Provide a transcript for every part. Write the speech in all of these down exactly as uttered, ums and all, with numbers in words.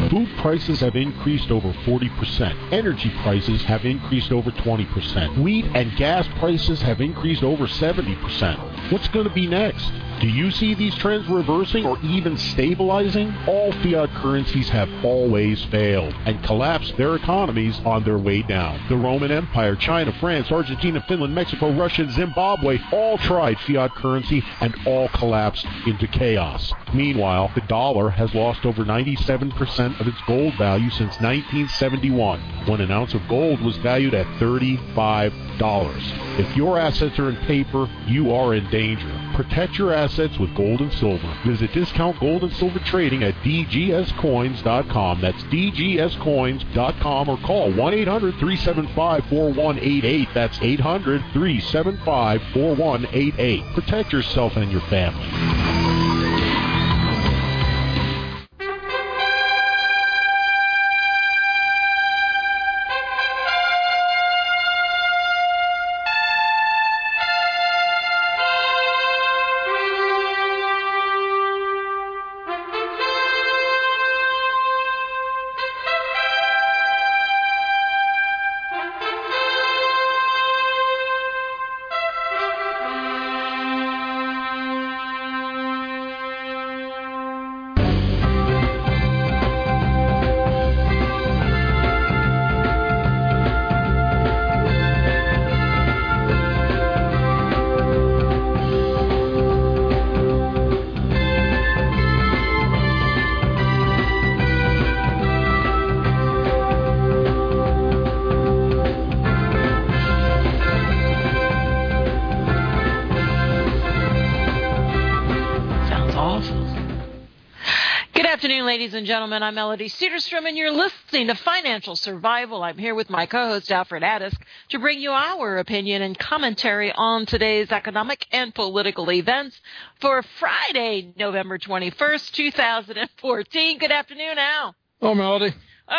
Food prices have increased over forty percent. Energy prices have increased over twenty percent. Wheat and gas prices have increased over seventy percent. What's going to be next? Do you see these trends reversing or even stabilizing? All fiat currencies have always failed and collapsed their economies on their way down. The Roman Empire, China, France, Argentina, Finland, Mexico, Russia, and Zimbabwe all tried fiat currency and all collapsed into chaos. Meanwhile, the dollar has lost over ninety-seven percent of its gold value since nineteen seventy-one, when an ounce of gold was valued at thirty-five dollars. If your assets are in paper, you are in danger. Protect your assets with gold and silver. Visit Discount Gold and Silver Trading at d g s coins dot com. That's d g s coins dot com, or call one eight hundred three seven five four one eight eight. That's eight hundred three seven five four one eight eight. Protect yourself and your family. Ladies and gentlemen, I'm Melody Cedarstrom, and you're listening to Financial Survival. I'm here with my co-host, Alfred Addis, to bring you our opinion and commentary on today's economic and political events for Friday, November twenty-first, two thousand fourteen. Good afternoon, Al. Oh, Melody.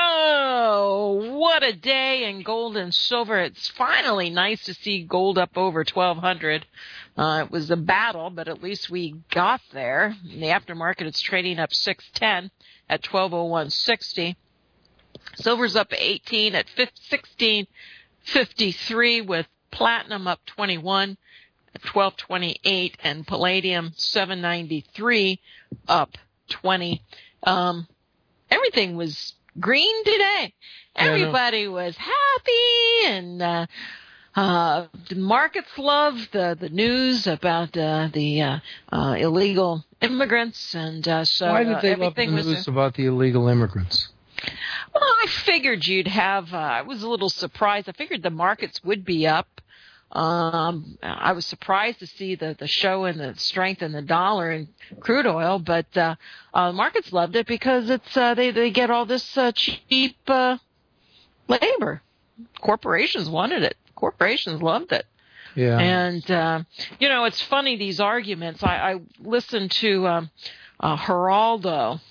Oh, what a day in gold and silver. It's finally nice to see gold up over twelve hundred. Uh, it was a battle, but at least we got there. In the aftermarket, it's trading up six ten at twelve oh one sixty. Silver's up eighteen at sixteen fifty-three, with platinum up twenty-one at twelve twenty-eight, and palladium seven ninety-three up twenty. Um, everything was green today. Everybody was happy, and uh, uh, the markets loved the, the news about uh, the uh, uh, illegal immigrants, and uh, so why did they uh, love the was news a, about the illegal immigrants? Well, I figured you'd have. Uh, I was a little surprised. I figured the markets would be up. Um, I was surprised to see the, the show and the strength in the dollar and crude oil, but uh, uh, markets loved it because it's uh, they they get all this uh, cheap uh, labor. Corporations wanted it. Corporations loved it. Yeah. And uh, you know, it's funny, these arguments. I, I listened to um, uh, Geraldo,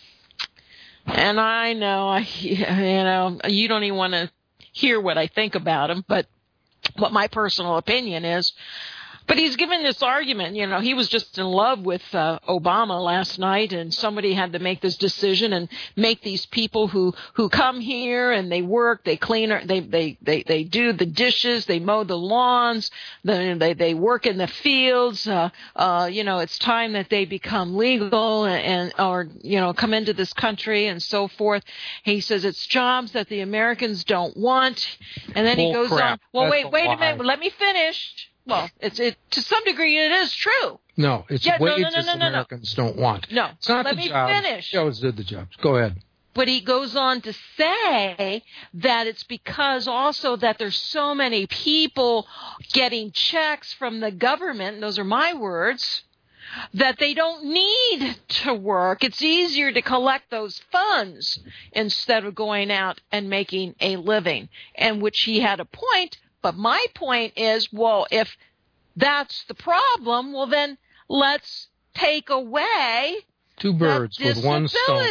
and I know I you know you don't even want to hear what I think about him, but what my personal opinion is. But he's given this argument, you know, he was just in love with uh, Obama last night, and somebody had to make this decision and make these people who, who come here and they work, they clean, they, they, they, they do the dishes, they mow the lawns, they, they, they work in the fields, uh, uh, you know, it's time that they become legal and, and, or, you know, come into this country and so forth. He says it's jobs that the Americans don't want. And then Bull he goes crap. on, well, That's wait, wait a lie. minute, let me finish. Well, it's it to some degree it is true. No, it's yeah, wages no, no, no, no, no, Americans don't want. No, it's not let the me jobs. finish. Joes did the jobs. Go ahead. But he goes on to say that it's because also that there's so many people getting checks from the government, and those are my words, that they don't need to work. It's easier to collect those funds instead of going out and making a living, and which he had a point. But my point is, well, if that's the problem, well, then let's take away two birds with one stone.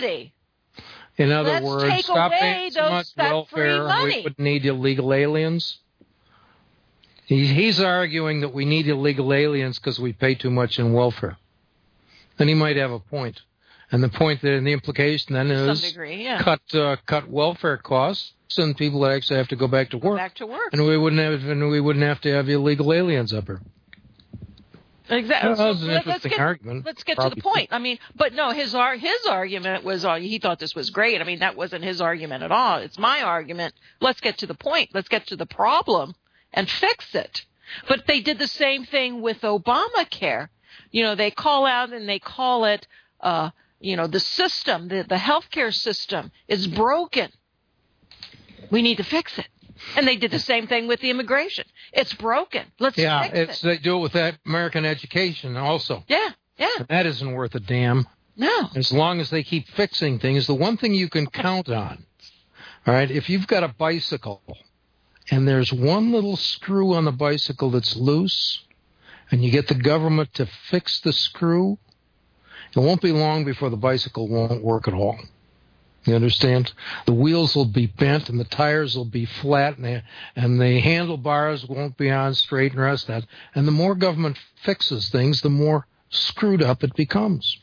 In other let's words, take stop away paying so those, much that welfare, free money. we would need illegal aliens. He, he's arguing that we need illegal aliens because we pay too much in welfare. And he might have a point. And the point that the implication then to is some degree, yeah. cut uh, cut welfare costs, and people that actually have to go back to work. Back to work. And we wouldn't have and we wouldn't have to have illegal aliens up here. Exactly. Well, that was an so interesting let's get, argument. Let's get Probably. to the point. I mean, but no, his ar- his argument was uh, he thought this was great. I mean, that wasn't his argument at all. It's my argument. Let's get to the point. Let's get to the problem and fix it. But they did the same thing with Obamacare. You know, they call out and they call it, uh, you know, the system, the, the healthcare system is broken. We need to fix it. And they did the same thing with the immigration. It's broken. Let's yeah, fix it's, it. they do it with that American education also. Yeah, yeah. And that isn't worth a damn. No. As long as they keep fixing things, the one thing you can count on, all right, if you've got a bicycle and there's one little screw on the bicycle that's loose and you get the government to fix the screw, it won't be long before the bicycle won't work at all. You understand? The wheels will be bent and the tires will be flat and the, and the handlebars won't be on straight and the rest of that. And the more government fixes things, the more screwed up it becomes.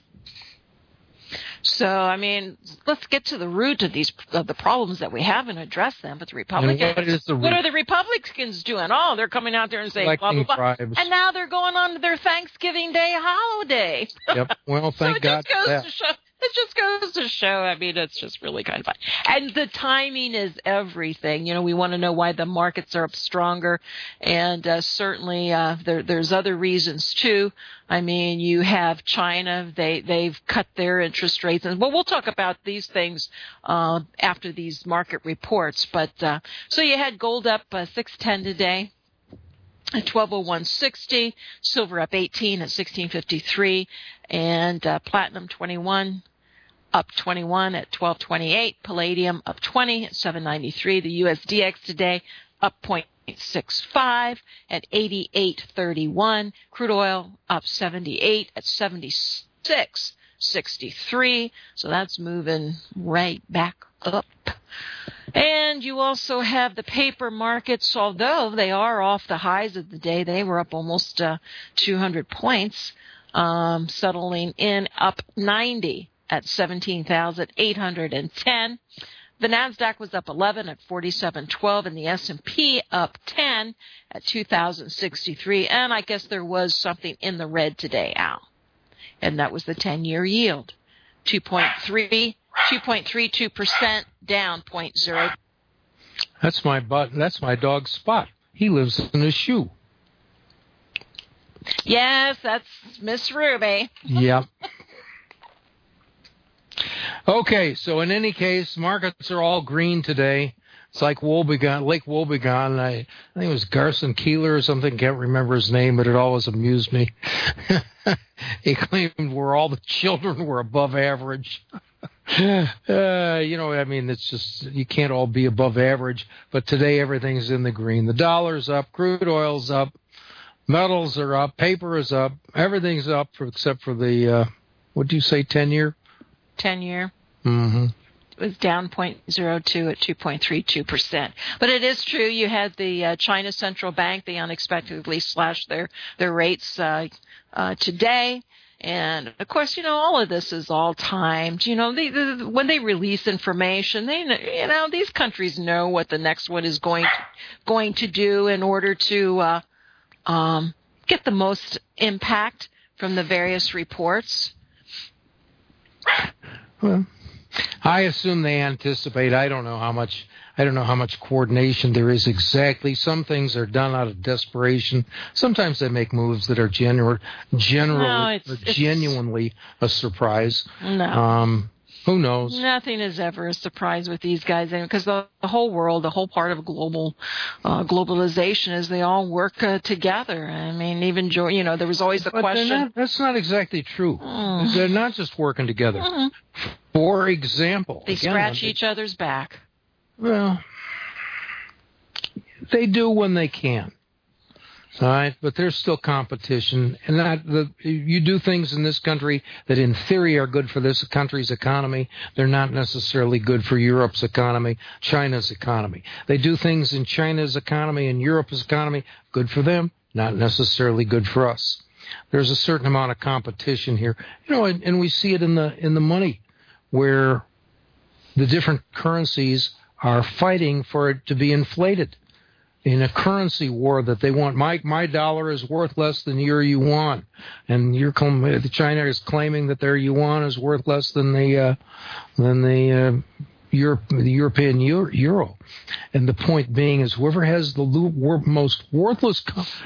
So, I mean, let's get to the root of these of the problems that we have and address them. But the Republicans, And what is the what root? are the Republicans doing? Oh, they're coming out there and saying blah, Electing blah, blah. tribes. And now they're going on to their Thanksgiving Day holiday. Yep. Well, thank so it God just goes for that. to show. It just goes to show, I mean, it's just really kind of fun. And the timing is everything. You know, we want to know why the markets are up stronger. And uh, certainly uh, there, there's other reasons, too. I mean, you have China. They, they've cut their interest rates. And well, we'll talk about these things uh, after these market reports. But uh, so you had gold up uh, six ten today. At twelve oh one sixty, silver up eighteen at sixteen fifty-three, and uh, platinum twenty-one up twenty-one at twelve twenty-eight, palladium up twenty at seven ninety-three. The U S D X today up zero point six five at eighty-eight thirty-one. Crude oil up seventy-eight at seventy-six sixty-three. So that's moving right back up. And you also have the paper markets, although they are off the highs of the day. They were up almost uh, two hundred points, um, settling in up ninety at seventeen thousand eight hundred ten. The NASDAQ was up eleven at forty-seven twelve, and the S and P up ten at two thousand sixty-three. And I guess there was something in the red today, Al, and that was the ten-year yield, two point three two point three two percent down zero point zero. That's my butt. That's my dog Spot. He lives in a shoe. Yes, that's Miss Ruby. Yep. Okay, so in any case, markets are all green today. It's like Wobegon, Lake Wobegon. I, I think it was Garson Keeler or something. Can't remember his name, but it always amused me. He claimed where all the children were above average. Uh, you know, I mean, it's just, you can't all be above average, but today everything's in the green. The dollar's up, crude oil's up, metals are up, paper is up, everything's up for, except for the, uh, what do you say, ten-year? ten-year. Mm-hmm. It was down zero point zero two at two point three two percent. But it is true, you had the uh, China Central Bank, they unexpectedly slashed their, their rates uh, uh, today. And, of course, you know, all of this is all timed. You know, they, they, when they release information, they, you know, these countries know what the next one is going to, going to do in order to uh, um, get the most impact from the various reports. Well, I assume they anticipate. I don't know how much. I don't know how much coordination there is exactly. Some things are done out of desperation. Sometimes they make moves that are genuine, generally, No, it's, or it's, genuinely a surprise. No. Um, who knows? Nothing is ever a surprise with these guys, because the, the whole world, the whole part of global uh, globalization is they all work uh, together. I mean, even you know, there was always the but question. Not, that's not exactly true. Mm. They're not just working together. Mm. For example, they again, scratch they, each other's back. Well, they do when they can. All right, but there's still competition, and that the, you do things in this country that, in theory, are good for this country's economy. They're not necessarily good for Europe's economy, China's economy. They do things in China's economy and Europe's economy, good for them, not necessarily good for us. there's a certain amount of competition here. You know, and, and we see it in the in the money, where the different currencies are fighting for it to be inflated in a currency war that they want. My my dollar is worth less than your yuan, and your China is claiming that their yuan is worth less than the uh, than the uh, Europe, the European euro. And the point being is, whoever has the most worthless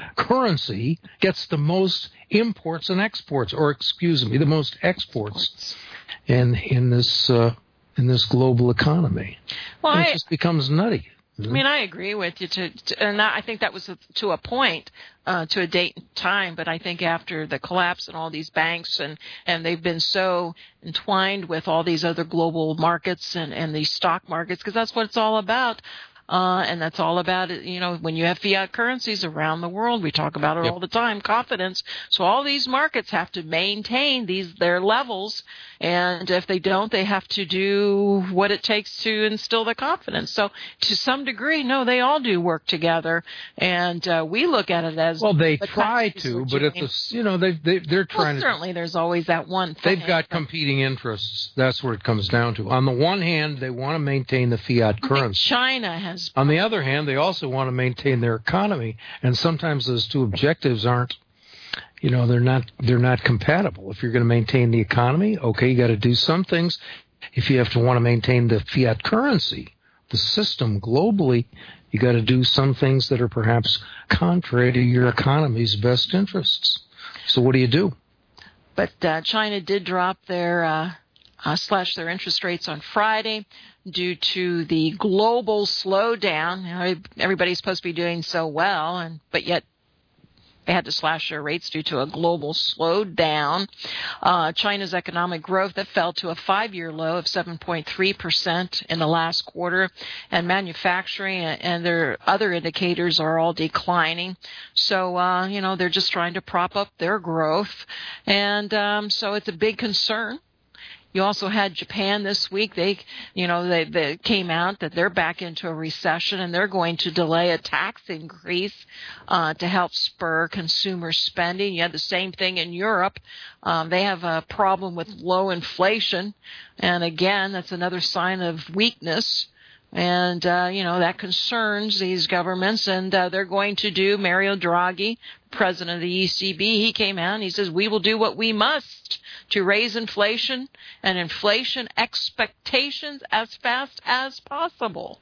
currency gets the most imports and exports, or excuse me, the most exports in in this uh, in this global economy. Well, it I, just becomes nutty. I mean, I agree with you, to, to, and I think that was a, to a point, uh, to a date and time. But I think after the collapse in all these banks, and, and they've been so entwined with all these other global markets and, and these stock markets, because that's what it's all about. Uh, and that's all about it. You know, when you have fiat currencies around the world, we talk about it yep. all the time, confidence. So all these markets have to maintain these, their levels. And if they don't, they have to do what it takes to instill the confidence. So to some degree, no, they all do work together. And, uh, we look at it as, well, they the try to, but at the, you know, they, they, they're trying well, to. Certainly there's always that one thing. They've got competing interests. That's what it comes down to. On the one hand, they want to maintain the fiat currency. China has. On the other hand, they also want to maintain their economy, and sometimes those two objectives aren't, you know, they're not they're not compatible. If you're going to maintain the economy, okay, you got to do some things. If you have to want to maintain the fiat currency, the system globally, you got to do some things that are perhaps contrary to your economy's best interests. So what do you do? But uh, China did drop their uh, uh, slash their interest rates on Friday due to the global slowdown. You know, everybody's supposed to be doing so well, and but yet they had to slash their rates due to a global slowdown. Uh, China's economic growth that fell to a five-year low of seven point three percent in the last quarter, and manufacturing and their other indicators are all declining. So, uh, you know, they're just trying to prop up their growth, and um, so it's a big concern. You also had Japan this week. They, you know, they, they came out that they're back into a recession, and they're going to delay a tax increase uh, to help spur consumer spending. You had the same thing in Europe. Um, they have a problem with low inflation, and again, that's another sign of weakness. And, uh, you know, that concerns these governments, and uh, they're going to do. Mario Draghi, president of the E C B, he came out and he says, we will do what we must to raise inflation and inflation expectations as fast as possible.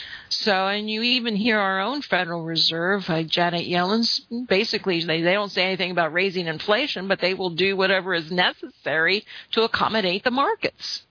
So, and you even hear our own Federal Reserve, uh, Janet Yellen's, basically they, they don't say anything about raising inflation, but they will do whatever is necessary to accommodate the markets.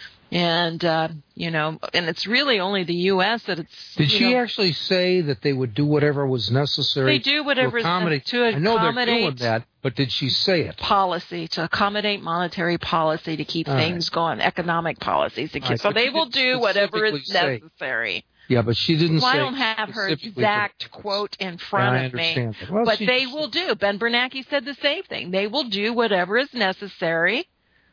And, uh, you know, and it's really only the U S that it's... Did she know, actually say that they would do whatever was necessary? They do whatever to accommodate, to accommodate... I know they're doing that, but did she say it? Policy, to accommodate monetary policy, to keep All things right. going, economic policies. To keep, right, so they will do whatever is say. necessary. Yeah, but she didn't well, say... I don't have her exact quote in front yeah, of me. Well, but she, they will do. Ben Bernanke said the same thing. They will do whatever is necessary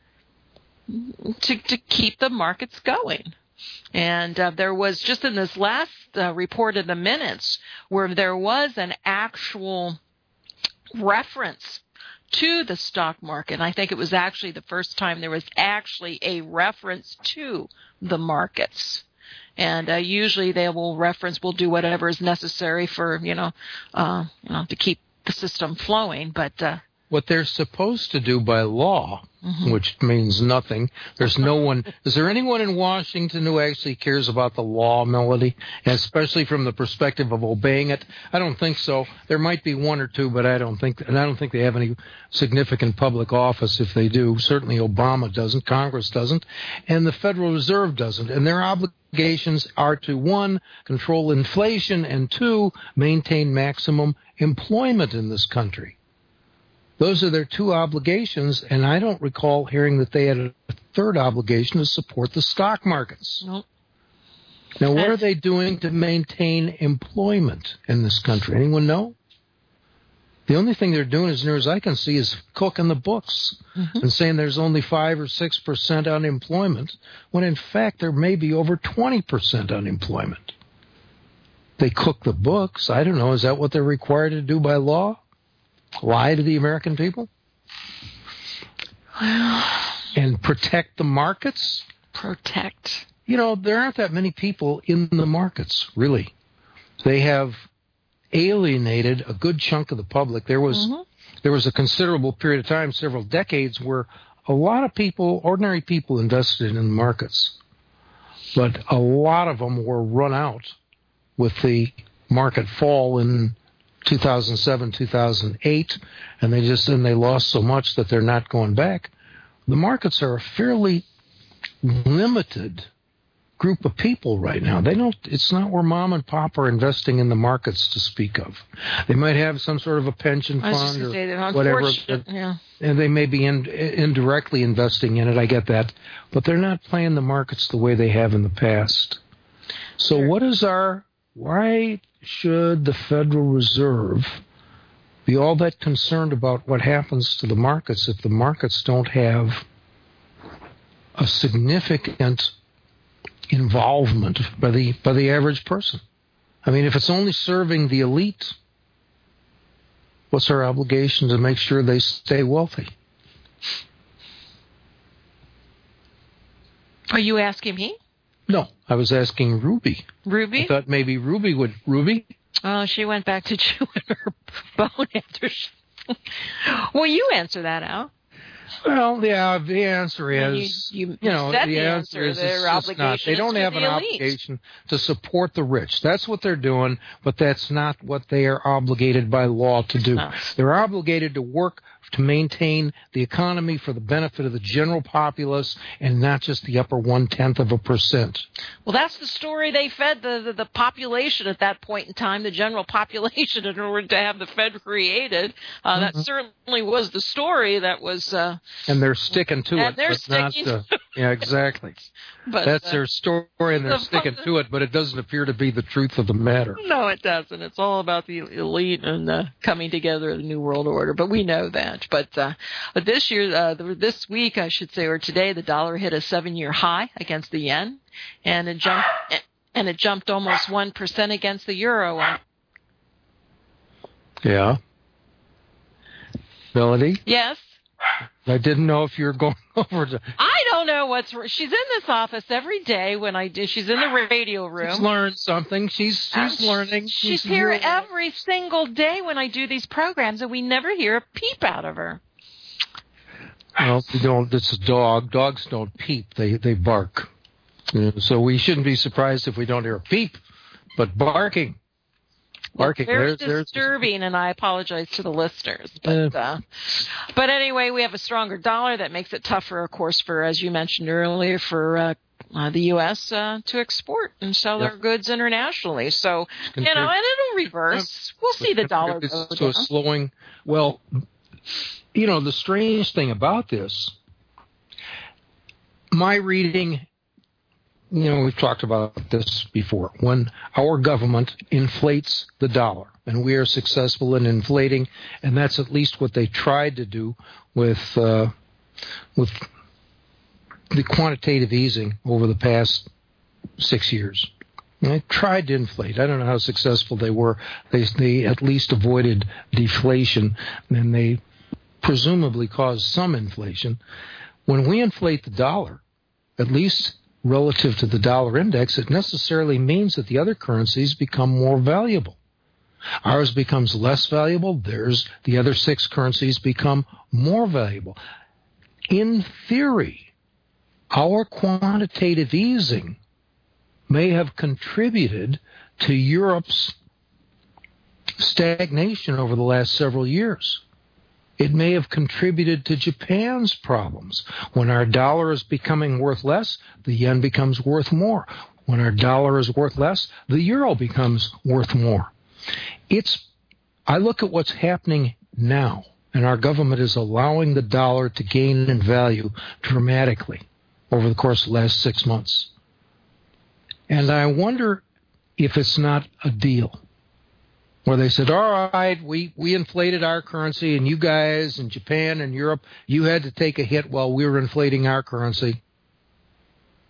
to to keep the markets going. And uh, there was, just in this last uh, report of the minutes, where there was an actual reference to the stock market. I think it was actually the first time there was actually a reference to the markets. And uh, usually they will reference, we'll do whatever is necessary for, you know, uh, you know, to keep the system flowing. But uh, what they're supposed to do by law, mm-hmm. which means nothing. There's no one. Is there anyone in Washington who actually cares about the law, Melody, and especially from the perspective of obeying it? I don't think so. There might be one or two, but I don't think, and I don't think they have any significant public office if they do. Certainly Obama doesn't, Congress doesn't, and the Federal Reserve doesn't. And their obligations are to, one, control inflation, and two, maintain maximum employment in this country. Those are their two obligations, and I don't recall hearing that they had a third obligation to support the stock markets. Nope. Now, what are they doing to maintain employment in this country? Anyone know? The only thing they're doing, as near as I can see, is cooking the books mm-hmm. and saying there's only five or six percent unemployment, when in fact there may be over twenty percent lie to the American people? And protect the markets? Protect. You know, there aren't that many people in the markets, really. They have alienated a good chunk of the public. There was mm-hmm. there was a considerable period of time, several decades, where a lot of people, ordinary people, invested in the markets. But a lot of them were run out with the market fall in two thousand seven, two thousand eight, and they just then they lost so much that they're not going back. The markets are a fairly limited group of people right now. They don't. It's not where mom and pop are investing in the markets to speak of. They might have some sort of a pension fund or say whatever, but, yeah. and they may be in, indirectly investing in it. I get that, but they're not playing the markets the way they have in the past. So, sure. what is our? Why should the Federal Reserve be all that concerned about what happens to the markets if the markets don't have a significant involvement by the by the average person? I mean, if it's only serving the elite, what's our obligation to make sure they stay wealthy? Are you asking me? No, I was asking Ruby. Ruby? I thought maybe Ruby would. Ruby? Oh, she went back to chewing her bone after she... Well, you answer that, Al. Well, yeah, the answer is, you, you, you know, the, the answer, answer is it's just not. They don't have an elite. obligation to support the rich. That's what they're doing, but that's not what they are obligated by law to do. No. They're obligated to work to maintain the economy for the benefit of the general populace and not just the upper one-tenth of a percent. Well, that's the story they fed the, the, the population at that point in time, the general population, in order to have the Fed created. Uh, mm-hmm. That certainly was the story that was... Uh, and they're sticking to and it. They're but sticking not, uh, to Yeah, exactly. But, that's uh, their story, and they're the, sticking to it, but it doesn't appear to be the truth of the matter. No, it doesn't. It's all about the elite and uh, coming together of the New World Order, but we know that. But uh, but this year, uh, this week, I should say, or today, the dollar hit a seven-year high against the yen, and it jumped and it jumped almost one percent against the euro. Yeah. Melody? Yes? I didn't know if you were going over to... I don't know what's... She's in this office every day when I do. She's in the radio room. She's learned something. She's she's um, learning. She's, she's here learning. every single day when I do these programs, and we never hear a peep out of her. Well, we don't. It's a dog. Dogs don't peep. They, they bark. Yeah, so we shouldn't be surprised if we don't hear a peep, but barking. Barking. Well, very there's, disturbing, there's... and I apologize to the listeners. But, uh, but anyway, we have a stronger dollar that makes it tougher, of course, for, as you mentioned earlier, for uh, uh, the U S uh, to export and sell yep. their goods internationally. So, you know, and it'll reverse. We'll see the dollar go to down. a slowing. Well, you know, the strange thing about this, my reading... You know, we've talked about this before. When our government inflates the dollar, and we are successful in inflating, and that's at least what they tried to do with uh, with the quantitative easing over the past six years. And they tried to inflate. I don't know how successful they were. They they at least avoided deflation, and they presumably caused some inflation. When we inflate the dollar, at least relative to the dollar index, it necessarily means that the other currencies become more valuable. Ours becomes less valuable. Theirs, the other six currencies become more valuable. In theory, our quantitative easing may have contributed to Europe's stagnation over the last several years. It may have contributed to Japan's problems. When our dollar is becoming worth less, the yen becomes worth more. When our dollar is worth less, the euro becomes worth more. It's, I look at what's happening now, and our government is allowing the dollar to gain in value dramatically over the course of the last six months. And I wonder if it's not a deal, where they said, all right, we, we inflated our currency, and you guys in Japan and Europe, you had to take a hit while we were inflating our currency.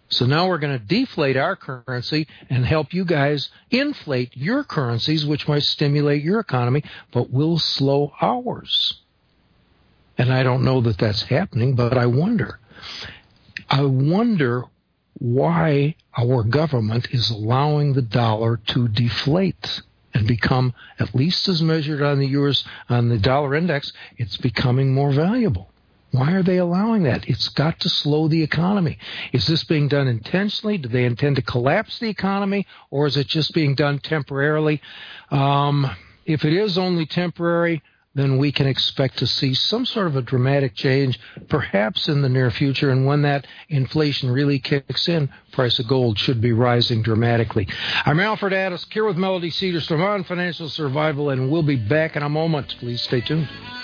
So now we're going to deflate our currency and help you guys inflate your currencies, which might stimulate your economy, but will slow ours. And I don't know that that's happening, but I wonder. I wonder why our government is allowing the dollar to deflate and become, at least as measured on the U S on the dollar index, it's becoming more valuable. Why are they allowing that? It's got to slow the economy. Is this being done intentionally? Do they intend to collapse the economy, or is it just being done temporarily? Um, if it is only temporary, then we can expect to see some sort of a dramatic change, perhaps in the near future. And when that inflation really kicks in, price of gold should be rising dramatically. I'm Alfred Addis, here with Melody Cedarstrom on Financial Survival, and we'll be back in a moment. Please stay tuned.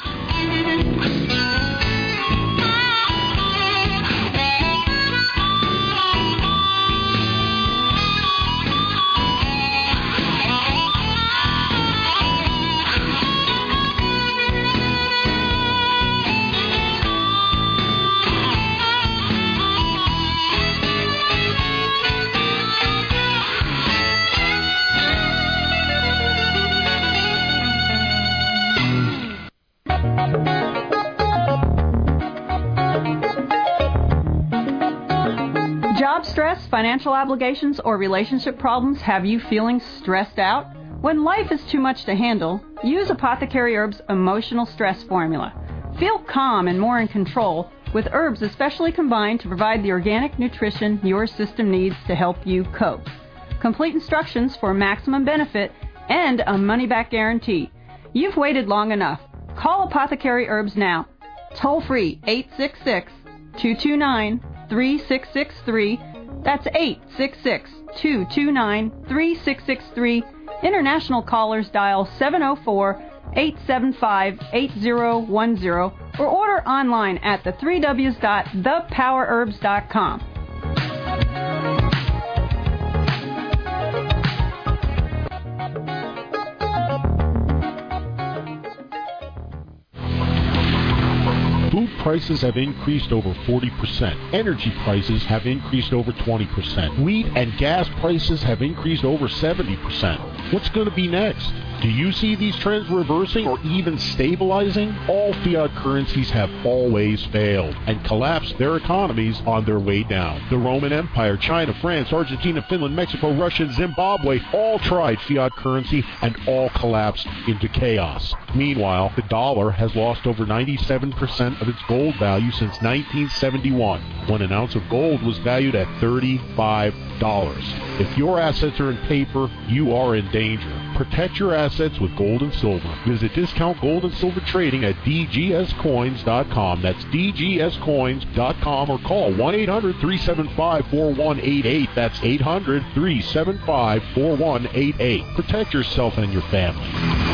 Stress, financial obligations, or relationship problems have you feeling stressed out? When life is too much to handle, use Apothecary Herbs Emotional Stress Formula. Feel calm and more in control with herbs especially combined to provide the organic nutrition your system needs to help you cope. Complete instructions for maximum benefit and a money-back guarantee. You've waited long enough. Call Apothecary Herbs now. Toll free eight six six, two two nine, three six six three. That's eight six six, two two nine, three six six three. International callers dial seven oh four, eight seven five, eight oh one oh or order online at the three W's dot the power herbs dot com. Food prices have increased over forty percent. Energy prices have increased over twenty percent. Wheat and gas prices have increased over seventy percent. What's going to be next? Do you see these trends reversing or even stabilizing? All fiat currencies have always failed and collapsed their economies on their way down. The Roman Empire, China, France, Argentina, Finland, Mexico, Russia, and Zimbabwe all tried fiat currency and all collapsed into chaos. Meanwhile, the dollar has lost over ninety-seven percent of its gold value since nineteen seventy-one, when an ounce of gold was valued at thirty-five dollars. If your assets are in paper, you are in danger. Protect your assets with gold and silver. Visit Discount Gold and Silver Trading at d g s coins dot com. That's d g s coins dot com, or call one eight hundred, three seven five, four one eight eight. That's eight hundred, three seven five, four one eight eight. Protect yourself and your family.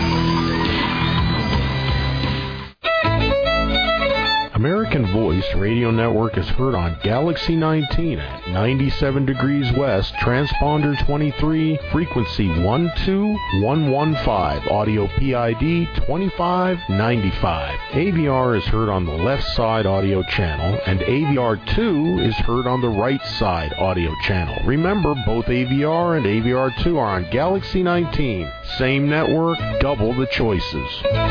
American Voice Radio Network is heard on Galaxy nineteen at ninety-seven degrees west, transponder twenty-three, frequency one two one one five, audio P I D twenty-five ninety-five. A V R is heard on the left side audio channel, and A V R two is heard on the right side audio channel. Remember, both A V R and A V R two are on Galaxy nineteen. Same network, double the choices.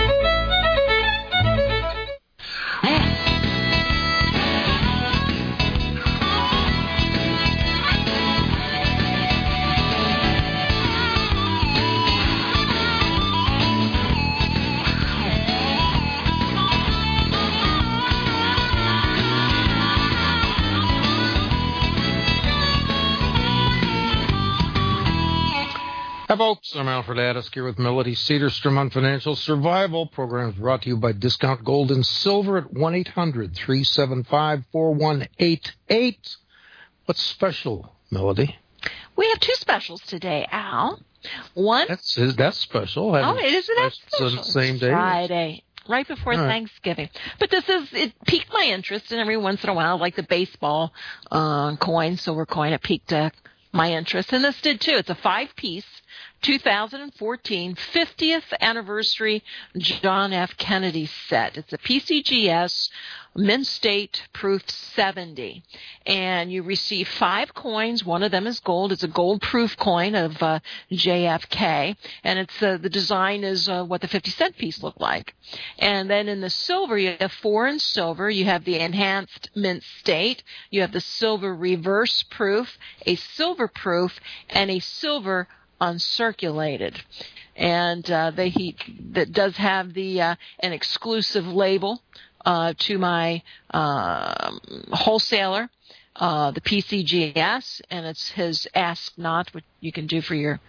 Hi, folks. I'm Alfred Addis here with Melody Cedarstrom on Financial Survival. Program is brought to you by Discount Gold and Silver at one eight hundred, three seven five, four one eight eight. What's special, Melody? We have two specials today, Al. One. That's that's special. Oh, it is that special. On the same day. Friday, right before All right. Thanksgiving. But this is, it piqued my interest, and every once in a while, like the baseball uh, coin, silver coin, it piqued uh, my interest. And this did too. It's a five-piece two thousand fourteen fiftieth anniversary John F. Kennedy set. It's a P C G S Mint State Proof seventy. And you receive five coins. One of them is gold. It's a gold proof coin of uh, J F K. And it's uh, the design is uh, what the fifty cent piece looked like. And then in the silver, you have four in silver. You have the enhanced Mint State. You have the silver reverse proof, a silver proof, and a silver uncirculated. And uh, they, he, that does have the uh, an exclusive label uh, to my uh, wholesaler, uh, the P C G S, and it's his Ask Not, what you can do for your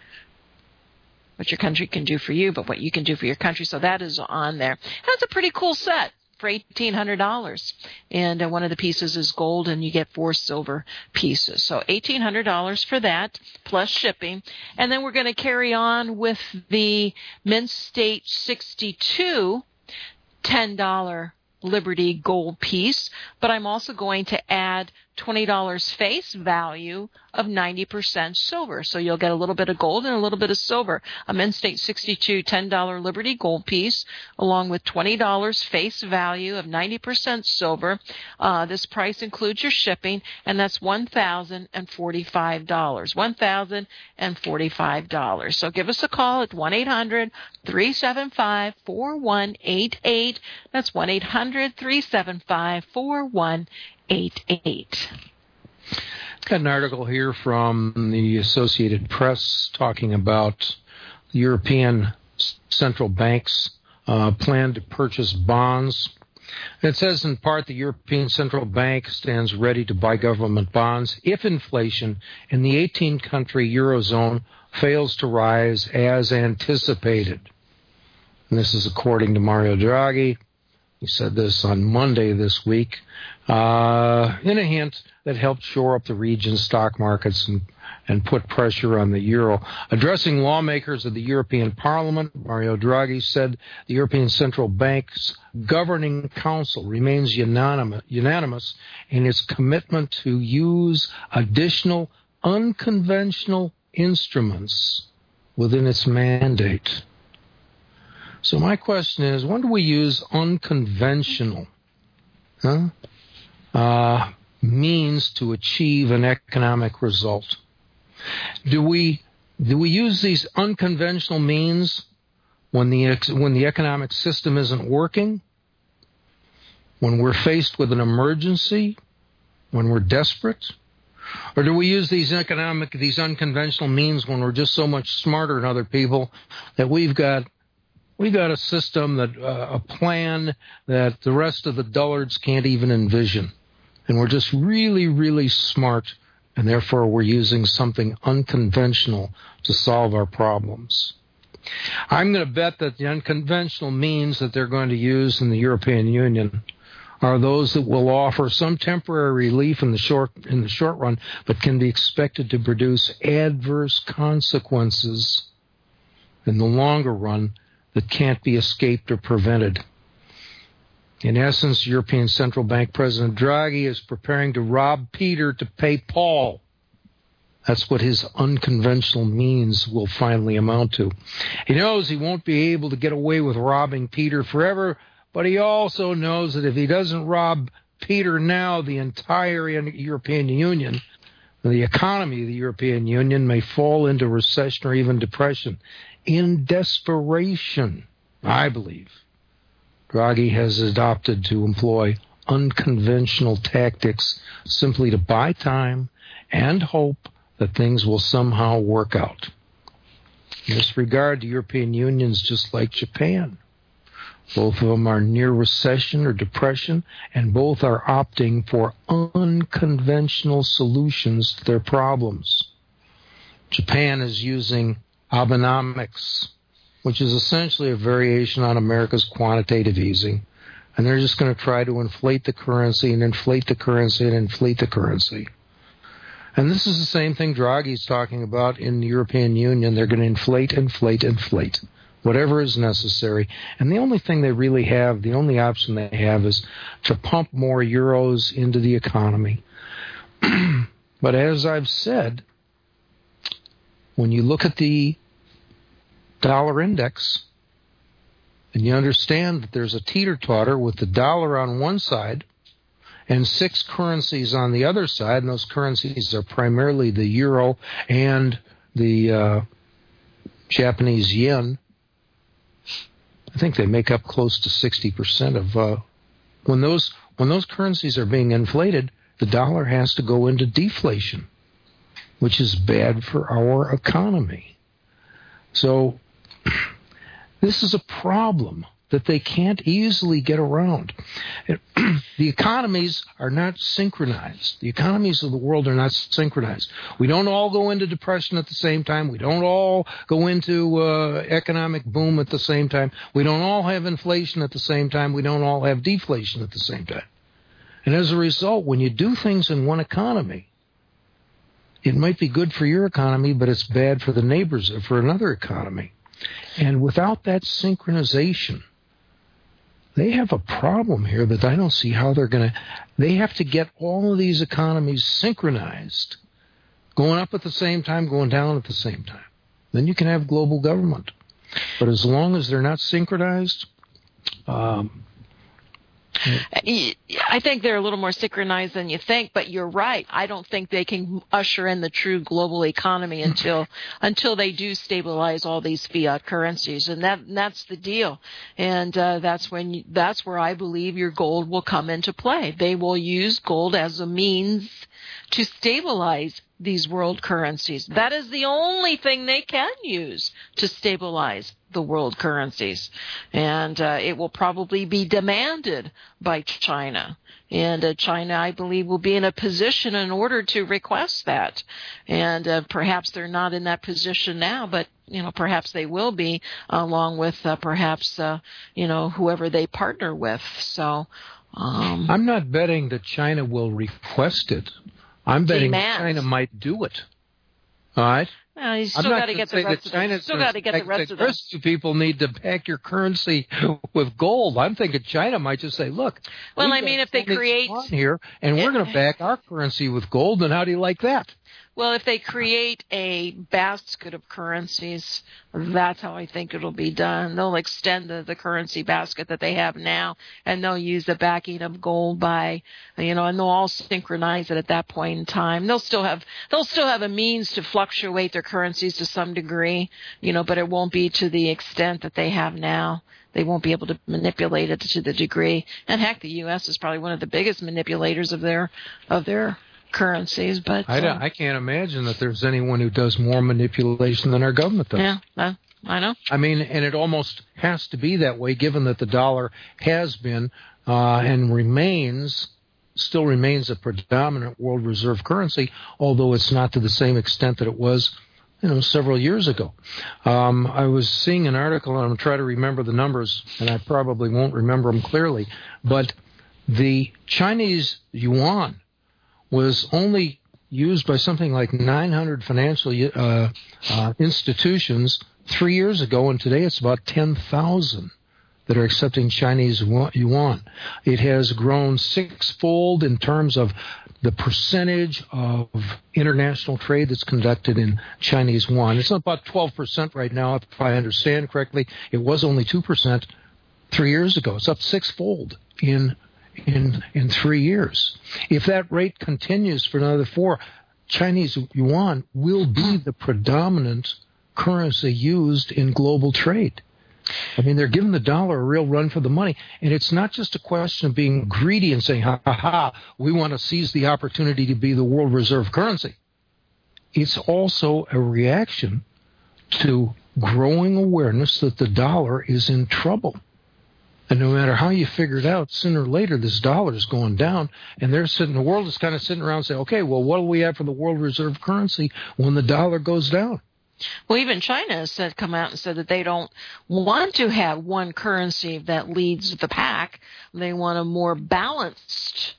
what your country can do for you, but what you can do for your country. So that is on there. That's a pretty cool set for eighteen hundred dollars. And uh, one of the pieces is gold, and you get four silver pieces. So eighteen hundred dollars for that, plus shipping. And then we're going to carry on with the Mint State sixty-two ten dollar Liberty gold piece. But I'm also going to add twenty dollars face value of ninety percent silver. So you'll get a little bit of gold and a little bit of silver. A Mint State sixty-two ten dollar Liberty gold piece along with twenty dollars face value of ninety percent silver. Uh, this price includes your shipping, and that's one thousand forty-five dollars. one thousand forty-five dollars. So give us a call at one eight hundred three seven five four one eight eight. That's one eight hundred three seven five four one eight eight. Got an article here from the Associated Press talking about the European central banks uh, plan to purchase bonds. It says in part the European Central Bank stands ready to buy government bonds if inflation in the eighteen-country Eurozone fails to rise as anticipated. And this is according to Mario Draghi. He said this on Monday this week, uh, in a hint that helped shore up the region's stock markets and, and put pressure on the euro. Addressing lawmakers of the European Parliament, Mario Draghi said the European Central Bank's governing council remains unanimous, unanimous in its commitment to use additional unconventional instruments within its mandate. So my question is, when do we use unconventional huh, uh, means to achieve an economic result? Do we do we use these unconventional means when the when the economic system isn't working, when we're faced with an emergency, when we're desperate? Or do we use these economic these unconventional means when we're just so much smarter than other people that we've got We've got a system, that uh, a plan that the rest of the dullards can't even envision. And we're just really, really smart, and therefore we're using something unconventional to solve our problems. I'm going to bet that the unconventional means that they're going to use in the European Union are those that will offer some temporary relief in the short in the short run, but can be expected to produce adverse consequences in the longer run that can't be escaped or prevented. In essence, European Central Bank President Draghi is preparing to rob Peter to pay Paul. That's what his unconventional means will finally amount to. He knows he won't be able to get away with robbing Peter forever, but he also knows that if he doesn't rob Peter now, the entire European Union, the economy of the European Union may fall into recession or even depression. In desperation, I believe, Draghi has adopted to employ unconventional tactics simply to buy time and hope that things will somehow work out. In this regard, the European Union is just like Japan. Both of them are near recession or depression, and both are opting for unconventional solutions to their problems. Japan is using Abenomics, which is essentially a variation on America's quantitative easing. And they're just going to try to inflate the currency and inflate the currency and inflate the currency. And this is the same thing Draghi's talking about in the European Union. They're going to inflate, inflate, inflate, whatever is necessary. And the only thing they really have, the only option they have is to pump more euros into the economy. But as I've said, when you look at the dollar index, and you understand that there's a teeter-totter with the dollar on one side and six currencies on the other side, and those currencies are primarily the euro and the uh, Japanese yen. I think they make up close to sixty percent of uh, when those when those currencies are being inflated, the dollar has to go into deflation, which is bad for our economy. So this is a problem that they can't easily get around. The economies are not synchronized. The economies of the world are not synchronized. We don't all go into depression at the same time. We don't all go into uh, economic boom at the same time. We don't all have inflation at the same time. We don't all have deflation at the same time. And as a result, when you do things in one economy, it might be good for your economy, but it's bad for the neighbors or for another economy. And without that synchronization, they have a problem here that I don't see how they're going to... They have to get all of these economies synchronized, going up at the same time, going down at the same time. Then you can have global government. But as long as they're not synchronized... Um, I think they're a little more synchronized than you think, but you're right. I don't think they can usher in the true global economy until until they do stabilize all these fiat currencies, and that and that's the deal. And uh, that's when you, that's where I believe your gold will come into play. They will use gold as a means to stabilize these world currencies. That is the only thing they can use to stabilize the world currencies. And uh, it will probably be demanded by China. And uh, China, I believe, will be in a position in order to request that. And uh, perhaps they're not in that position now, but you know, perhaps they will be, along with uh, perhaps, uh, you know, whoever they partner with. So um, I'm not betting that China will request it. I'm betting demands. China might do it. All right? Well, you still got to get the rest of the, still got to get the rest of the rest of people need to back your currency with gold. I'm thinking China might just say, "Look, well, I mean, if they create here, and we're going to back our currency with gold, and how do you like that?" Well, if they create a basket of currencies, that's how I think it'll be done. They'll extend the, the currency basket that they have now, and they'll use the backing of gold by, you know, and they'll all synchronize it at that point in time. They'll still have they'll still have a means to fluctuate their currencies to some degree, you know, but it won't be to the extent that they have now. They won't be able to manipulate it to the degree. And heck, the U S is probably one of the biggest manipulators of their of their currencies, but I, uh, I can't imagine that there's anyone who does more manipulation than our government does. Yeah, uh, I know. I mean, and it almost has to be that way, given that the dollar has been uh, and remains, still remains a predominant world reserve currency, although it's not to the same extent that it was, you know, several years ago. Um, I was seeing an article, and I'm trying to remember the numbers, and I probably won't remember them clearly, but the Chinese yuan was only used by something like nine hundred financial uh, uh, institutions three years ago, and today it's about ten thousand that are accepting Chinese yuan. It has grown sixfold in terms of the percentage of international trade that's conducted in Chinese yuan. It's about twelve percent right now, if I understand correctly. It was only two percent three years ago. It's up sixfold in in in three years. If that rate continues for another four, Chinese yuan will be the predominant currency used in global trade. I mean, they're giving the dollar a real run for the money. And it's not just a question of being greedy and saying, ha, ha, ha, we want to seize the opportunity to be the world reserve currency. It's also a reaction to growing awareness that the dollar is in trouble. And no matter how you figure it out, sooner or later, this dollar is going down. And they're sitting, the world is kind of sitting around and saying, okay, well, what do we have for the world reserve currency when the dollar goes down? Well, even China has said, come out and said that they don't want to have one currency that leads the pack. They want a more balanced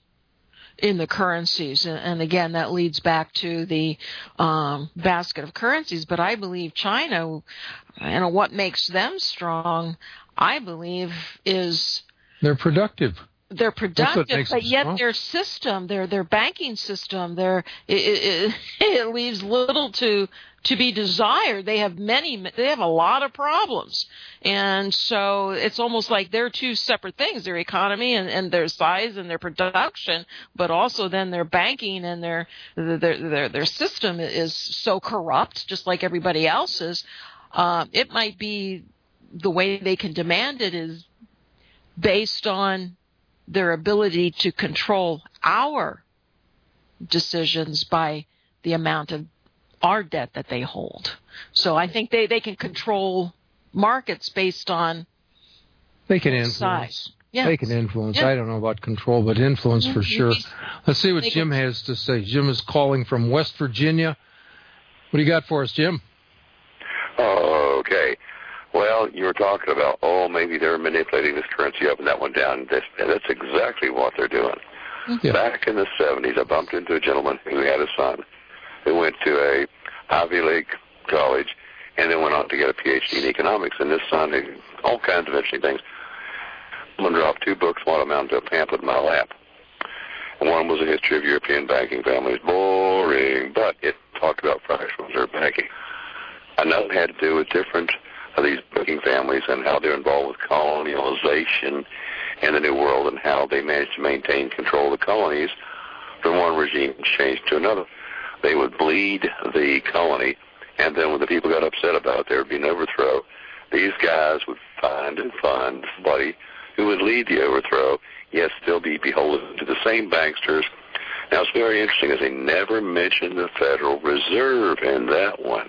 in the currencies. And, and again, that leads back to the um, basket of currencies. But I believe China, you know, what makes them strong, I believe, is they're productive. They're productive, but yet strong. Their system, their their banking system, their it, it, it it leaves little to to be desired. They have many, they have a lot of problems. And so it's almost like they're two separate things, their economy and, and their size and their production, but also then their banking and their, their, their, their system is so corrupt, just like everybody else's. Uh, it might be the way they can demand it is based on their ability to control our decisions by the amount of our debt that they hold. So I think they, they can control markets based on they can influence. Size. Yeah. They can influence. Yeah. I don't know about control, but influence for sure. Let's see what they Jim can, has to say. Jim is calling from West Virginia. What do you got for us, Jim? Oh, okay. Well, you were talking about, oh, maybe they're manipulating this currency up and that one down. That's, that's exactly what they're doing. Yeah. Back in the seventies, I bumped into a gentleman who had a son who went to a Ivy League college and then went on to get a P H D in economics. And this son did all kinds of interesting things. Someone dropped two books, one amounted to a pamphlet in my lap. And one was a history of European banking families. Boring, but it talked about fractional reserve banking. Another had to do with different of these banking families and how they're involved with colonialization in the New World and how they managed to maintain control of the colonies from one regime change to another. They would bleed the colony, and then when the people got upset about it, there would be an overthrow. These guys would find and fund somebody who would lead the overthrow, yet still be beholden to the same banksters. Now, it's very interesting is they never mentioned the Federal Reserve in that one,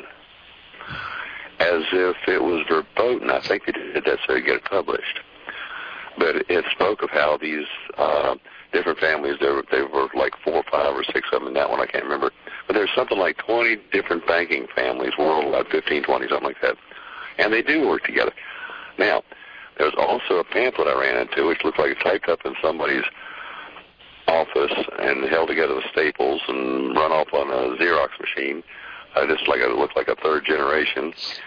as if it was verboten. I think they did that so they get it published. But it spoke of how these uh, different families, there were, there were like four or five or six of them in that one, I can't remember. But there's something like twenty different banking families worldwide, fifteen, twenty, something like that. And they do work together. Now, there's also a pamphlet I ran into, which looked like it typed up in somebody's office and held together with staples and run off on a Xerox machine. Uh, just like a, it looked like a third generation.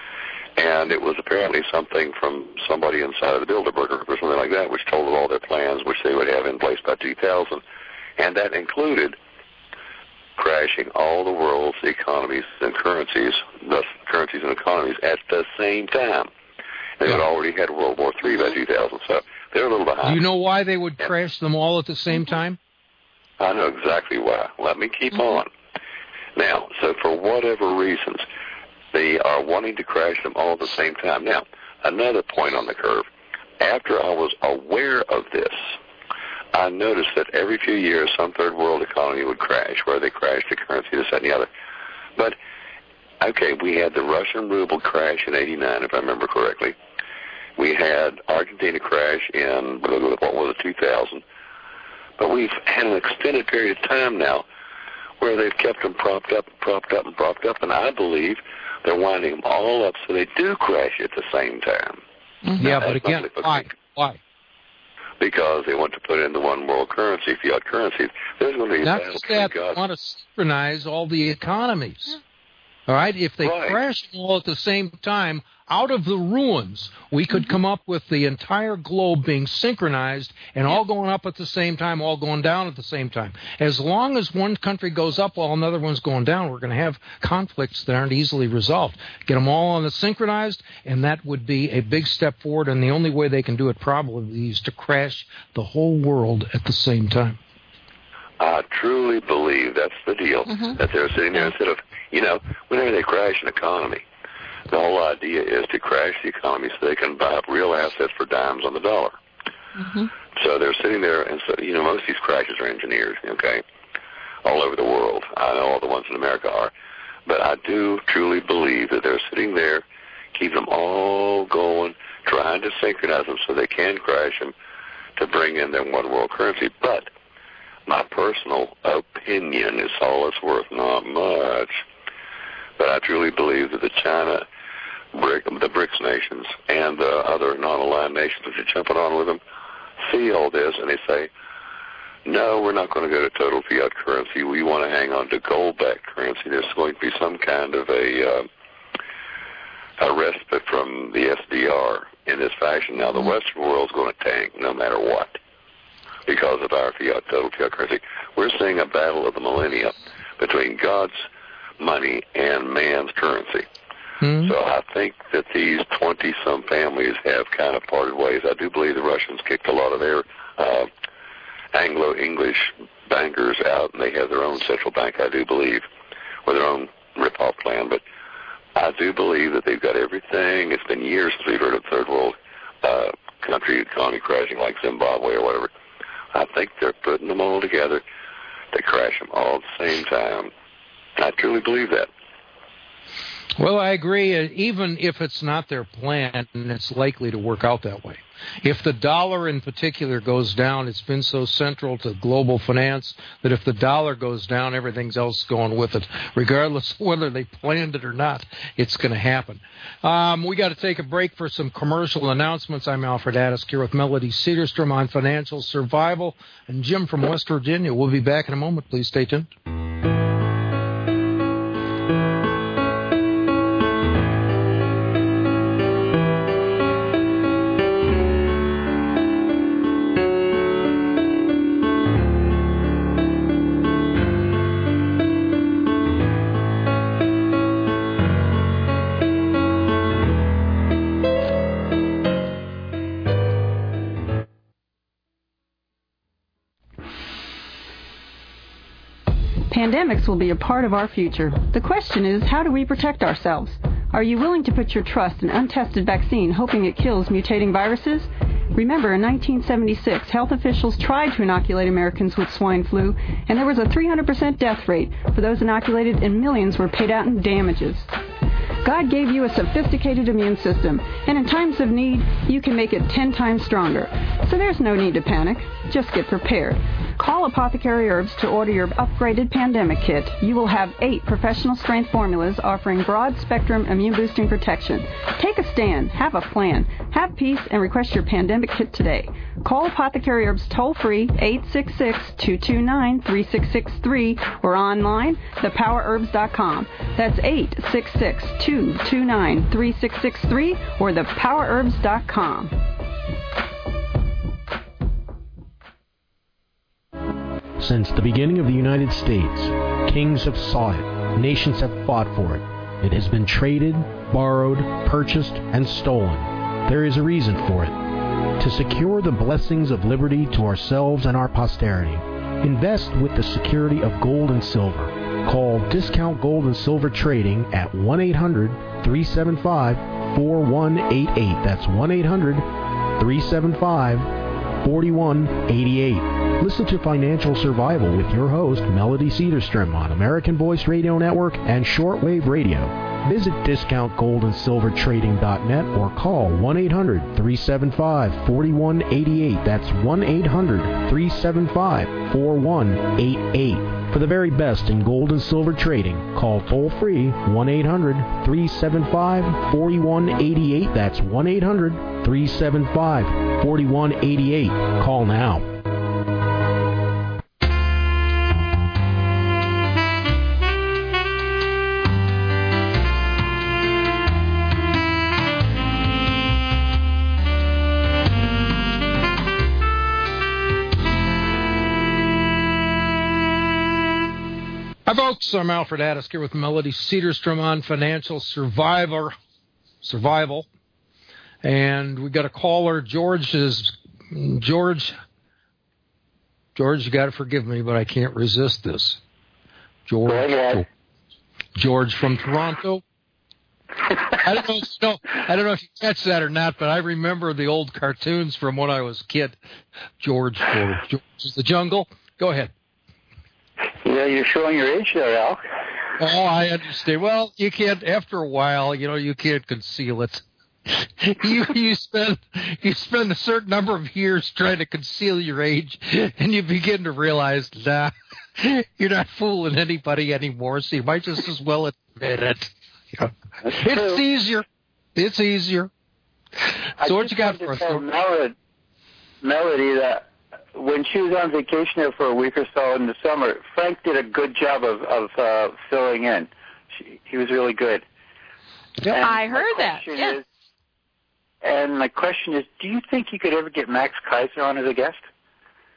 And it was apparently something from somebody inside of the Bilderberg Group or something like that, which told of all their plans, which they would have in place by two thousand. And that included crashing all the world's economies and currencies, thus currencies and economies, at the same time. They had already had World War Three by two thousand, so they're a little behind. Do you know why they would crash them all at the same time? I know exactly why. Let me keep on. Now, so for whatever reasons, they are wanting to crash them all at the same time. Now, another point on the curve. After I was aware of this, I noticed that every few years some third world economy would crash, where they crashed the currency, this, that, and the other. But, okay, we had the Russian ruble crash in eighty-nine, if I remember correctly. We had Argentina crash in, what was it, two thousand. But we've had an extended period of time now where they've kept them propped up and propped up and propped up, and I believe they're winding them all up so they do crash at the same time. Mm-hmm. Yeah, but again, why? Why? Because they want to put in the one world currency, fiat currency. There's going to be a Not battle just between that, God. they want to synchronize all the economies. All right? If they Right. crash them all at the same time, out of the ruins, we could come up with the entire globe being synchronized and all going up at the same time, all going down at the same time. As long as one country goes up while another one's going down, we're going to have conflicts that aren't easily resolved. Get them all on the synchronized, and that would be a big step forward, and the only way they can do it probably is to crash the whole world at the same time. I truly believe that's the deal, Mm-hmm. that they're sitting there instead of, you know, whenever they crash an economy, the whole idea is to crash the economy so they can buy up real assets for dimes on the dollar. Mm-hmm. So they're sitting there, and so, you know, most of these crashes are engineered, okay, all over the world. I know all the ones in America are. But I do truly believe that they're sitting there, keep them all going, trying to synchronize them so they can crash them to bring in their one world currency. But my personal opinion is all it's worth, not much. But I truly believe that the China, BRIC, the BRICS nations, and the other non-aligned nations that are jumping on with them see all this, and they say, no, we're not going to go to total fiat currency. We want to hang on to gold-backed currency. There's going to be some kind of a, uh, a respite from the S D R in this fashion. Now, the Western world's going to tank no matter what because of our fiat, total fiat currency. We're seeing a battle of the millennia between God's money and man's currency. Mm-hmm. So I think that these twenty-some families have kind of parted ways. I do believe the Russians kicked a lot of their uh, Anglo-English bankers out, and they have their own central bank, I do believe, with their own rip-off plan. But I do believe that they've got everything. It's been years since we've heard of third world uh, country economy crashing like Zimbabwe or whatever. I think they're putting them all together to crash them all at the same time. I truly believe that. Well, I agree. Even if it's not their plan, it's likely to work out that way. If the dollar in particular goes down, it's been so central to global finance that if the dollar goes down, everything's else going with it. Regardless of whether they planned it or not, it's going to happen. Um, we got to take a break for some commercial announcements. I'm Alfred Addis here with Melody Cedarstrom on financial survival, and Jim from West Virginia. We'll be back in a moment. Please stay tuned. Pandemics will be a part of our future. The question is, how do we protect ourselves? Are you willing to put your trust in untested vaccine, hoping it kills mutating viruses? Remember, in nineteen seventy-six, health officials tried to inoculate Americans with swine flu, and there was a three hundred percent death rate for those inoculated, and millions were paid out in damages. God gave you a sophisticated immune system, and in times of need, you can make it ten times stronger. So there's no need to panic. Just get prepared. Call Apothecary Herbs to order your upgraded pandemic kit. You will have eight professional-strength formulas offering broad-spectrum immune-boosting protection. Take a stand. Have a plan. Have peace and request your pandemic kit today. Call Apothecary Herbs toll-free eight six six, two two nine, three six six three or online, the power herbs dot com. That's eight six six, two two nine, three six six three or the power herbs dot com. Since the beginning of the United States, kings have sought it, nations have fought for it. It has been traded, borrowed, purchased, and stolen. There is a reason for it. To secure the blessings of liberty to ourselves and our posterity, invest with the security of gold and silver. Call Discount Gold and Silver Trading at one eight hundred, three seven five, four one eight eight. That's one eight hundred, three seven five, four one eight eight. Listen to Financial Survival with your host, Melody Cedarstrom, on American Voice Radio Network and Shortwave Radio. Visit discount gold and silver trading dot net or call one eight hundred, three seven five, four one eight eight. That's one eight hundred, three seven five, four one eight eight. For the very best in gold and silver trading, call toll-free one eight hundred, three seven five, four one eight eight. That's one eight hundred, three seven five, four one eight eight. Call now. Hi, folks. I'm Alfred Addis here with Melody Cedarstrom on Financial Survivor, Survival. And we got a caller. George is, George, George, you got to forgive me, but I can't resist this. George, George, George from Toronto. I don't know, if, no, I don't know if you catch that or not, but I remember the old cartoons from when I was a kid. George, George, George is the jungle. Go ahead. Yeah, you're showing your age there, Al. Oh, I understand. Well, you can't. After a while, you know, you can't conceal it. you you spend you spend a certain number of years trying to conceal your age, and you begin to realize, nah, you're not fooling anybody anymore. So you might just as well admit it. You know, it's easier. It's easier. I So what you got for us? Melody, Melody, that when she was on vacation there for a week or so in the summer, Frank did a good job of, of uh, filling in. She, he was really good. Yeah, I heard that. Yeah. Is, and my question is, do you think you could ever get Max Kaiser on as a guest?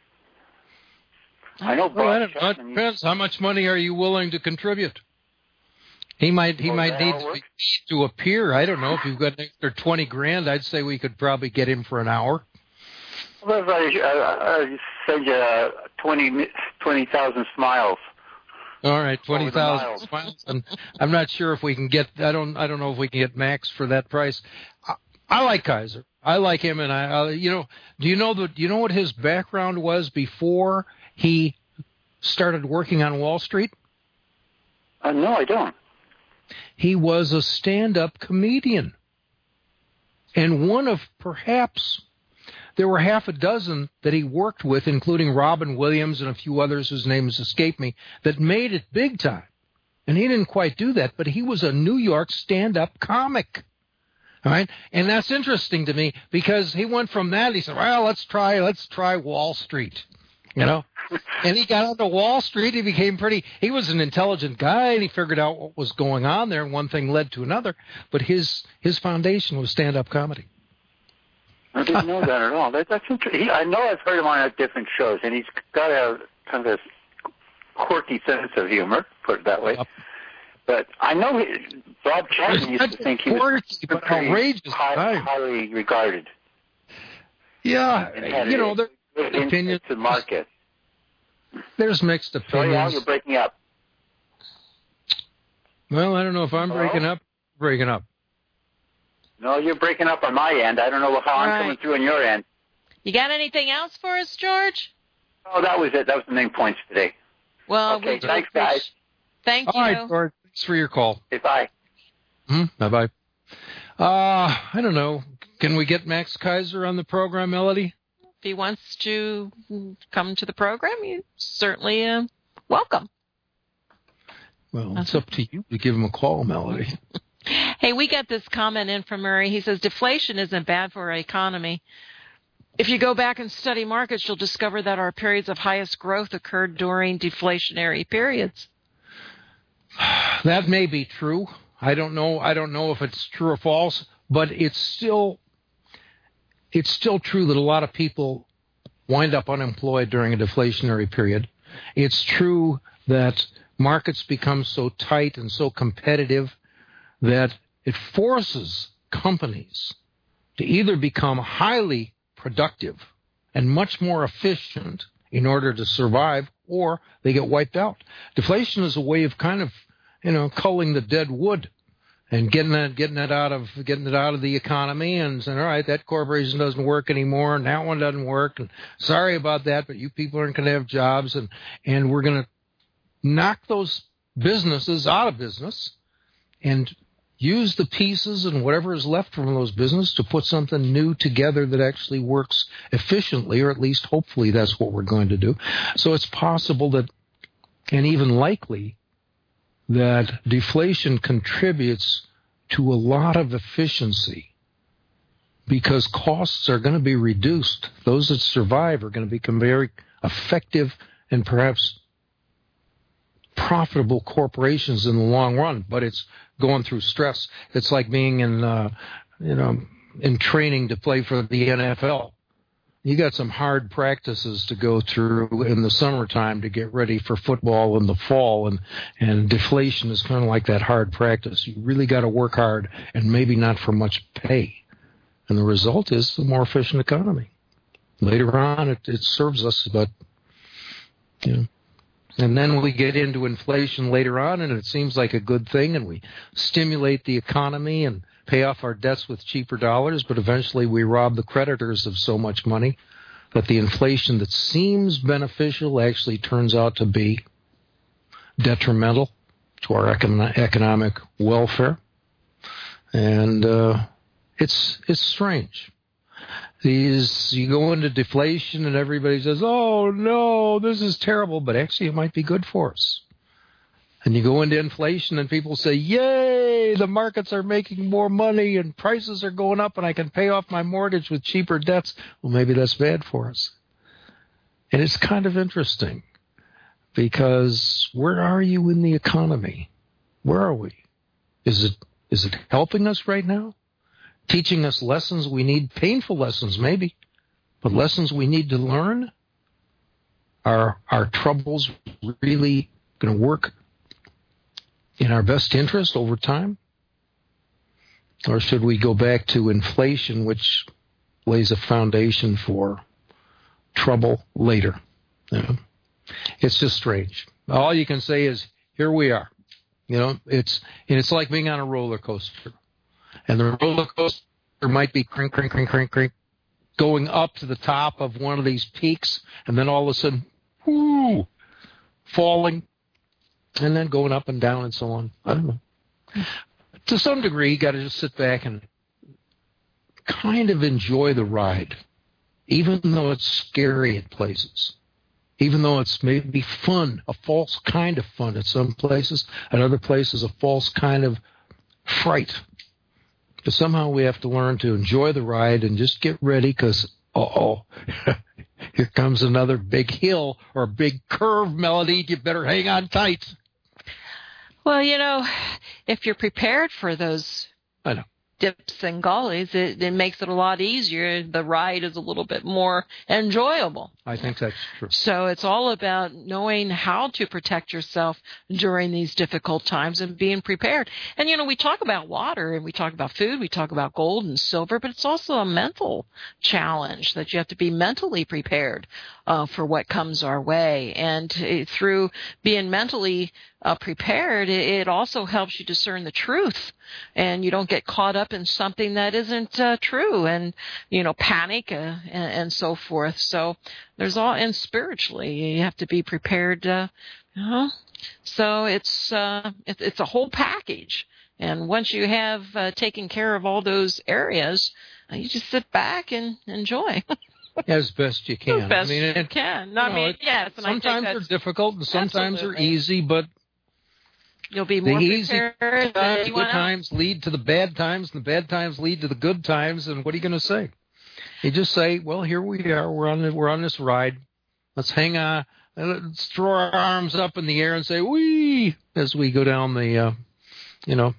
I know Well, Bob I don't know. It Chapman, depends. How much money are you willing to contribute? He might he Oh, might that need how it to, works? to appear. I don't know. If you've got an extra twenty grand, I'd say we could probably get him for an hour. What if I uh, uh, send you uh, twenty thousand smiles? All right, twenty Over the thousand miles. smiles. And I'm not sure if we can get. I don't. I don't know if we can get Max for that price. I, I like Kaiser. I like him, and I. I you know. Do you know the? Do you know what his background was before he started working on Wall Street? Uh, no, I don't. He was a stand-up comedian, and one of perhaps. There were half a dozen that he worked with, including Robin Williams and a few others whose names escape me, that made it big time. And he didn't quite do that, but he was a New York stand-up comic. All right? And that's interesting to me because he went from that, he said, well, let's try, let's try Wall Street. You know? And he got onto Wall Street. He became pretty, he was an intelligent guy, and he figured out what was going on there, and one thing led to another. But his his foundation was stand-up comedy. I didn't know that at all. That, that's interesting. I know I've heard him on different shows, and he's got a kind of a quirky sense of humor, put it that way. Yep. But I know he, Bob Chapman used to think he was but outrageous, high, highly regarded. Yeah, you know, there's opinions to market. There's mixed opinions. Sorry, Al, you're breaking up. Well, I don't know if I'm Hello? breaking up. Breaking up. No, you're breaking up on my end. I don't know how I'm right. coming through on your end. You got anything else for us, George? Oh, that was it. That was the main points today. Well, okay, we do thanks, appreciate- guys. Thank All you. right, George. Thanks for your call. Okay, bye. Hmm? Bye-bye. Uh, I don't know. Can we get Max Kaiser on the program, Melody? If he wants to come to the program, you're certainly uh, welcome. Well, it's up to you to give him a call, Melody. Hey, we got this comment in from Murray. He says, deflation isn't bad for our economy. If you go back and study markets, you'll discover that our periods of highest growth occurred during deflationary periods. That may be true. I don't know. I don't know if it's true or false, but it's still it's still true that a lot of people wind up unemployed during a deflationary period. It's true that markets become so tight and so competitive that it forces companies to either become highly productive and much more efficient in order to survive, or they get wiped out. Deflation is a way of kind of, you know, culling the dead wood and getting it, getting it out of, getting it out of the economy and saying, all right, that corporation doesn't work anymore, and that one doesn't work, and sorry about that, but you people aren't going to have jobs, and, and we're going to knock those businesses out of business and use the pieces and whatever is left from those businesses to put something new together that actually works efficiently, or at least hopefully that's what we're going to do. So it's possible that, and even likely, that deflation contributes to a lot of efficiency because costs are going to be reduced. Those that survive are going to become very effective and perhaps profitable corporations in the long run, but it's going through stress. It's like being in, uh, you know, in training to play for the N F L. You got some hard practices to go through in the summertime to get ready for football in the fall, and, and deflation is kind of like that hard practice. You really got to work hard and maybe not for much pay. And the result is a more efficient economy. Later on, it, it serves us, but, you know. And then we get into inflation later on, and it seems like a good thing, and we stimulate the economy and pay off our debts with cheaper dollars, but eventually we rob the creditors of so much money that the inflation that seems beneficial actually turns out to be detrimental to our econ- economic welfare. And uh, it's it's strange. These, you go into deflation and everybody says, oh, no, this is terrible, but actually it might be good for us. And you go into inflation and people say, yay, the markets are making more money and prices are going up and I can pay off my mortgage with cheaper debts. Well, maybe that's bad for us. And it's kind of interesting because where are you in the economy? Where are we? Is it is it helping us right now? Teaching us lessons we need, painful lessons maybe, but lessons we need to learn? Are our troubles really going to work in our best interest over time? Or should we go back to inflation, which lays a foundation for trouble later? You know? It's just strange. All you can say is, here we are. You know, it's and it's like being on a roller coaster. And the roller coaster might be crink, crink, crink, crink, crink, going up to the top of one of these peaks, and then all of a sudden, whoo, falling, and then going up and down and so on. I don't know. To some degree, you got to just sit back and kind of enjoy the ride, even though it's scary at places. Even though it's maybe fun, a false kind of fun at some places, at other places a false kind of fright. But somehow we have to learn to enjoy the ride and just get ready because, uh-oh, here comes another big hill or big curve, Melody. You better hang on tight. Well, you know, if you're prepared for those I know. dips and gullies, it, it makes it a lot easier. The ride is a little bit more enjoyable. I think that's true. So it's all about knowing how to protect yourself during these difficult times and being prepared. And, you know, we talk about water and we talk about food, we talk about gold and silver, but it's also a mental challenge that you have to be mentally prepared uh, for what comes our way. And uh, through being mentally uh, prepared, it, it also helps you discern the truth. And you don't get caught up in something that isn't uh, true and, you know, panic uh, and, and so forth. So there's all, and spiritually, you have to be prepared, uh, you know. So it's, uh, it, it's a whole package. And once you have uh, taken care of all those areas, uh, you just sit back and enjoy. As best you can. As best I mean, it, you can. I you know, mean, it, yes. And sometimes I they're think difficult and sometimes absolutely. they're easy, but you'll be more the easy prepared times, than good anyone else. times lead to the bad times, and the bad times lead to the good times. And what are you going to say? You just say, "Well, here we are. We're on the, we're on this ride. Let's hang on. Let's throw our arms up in the air and say wee as we go down the, uh, you know,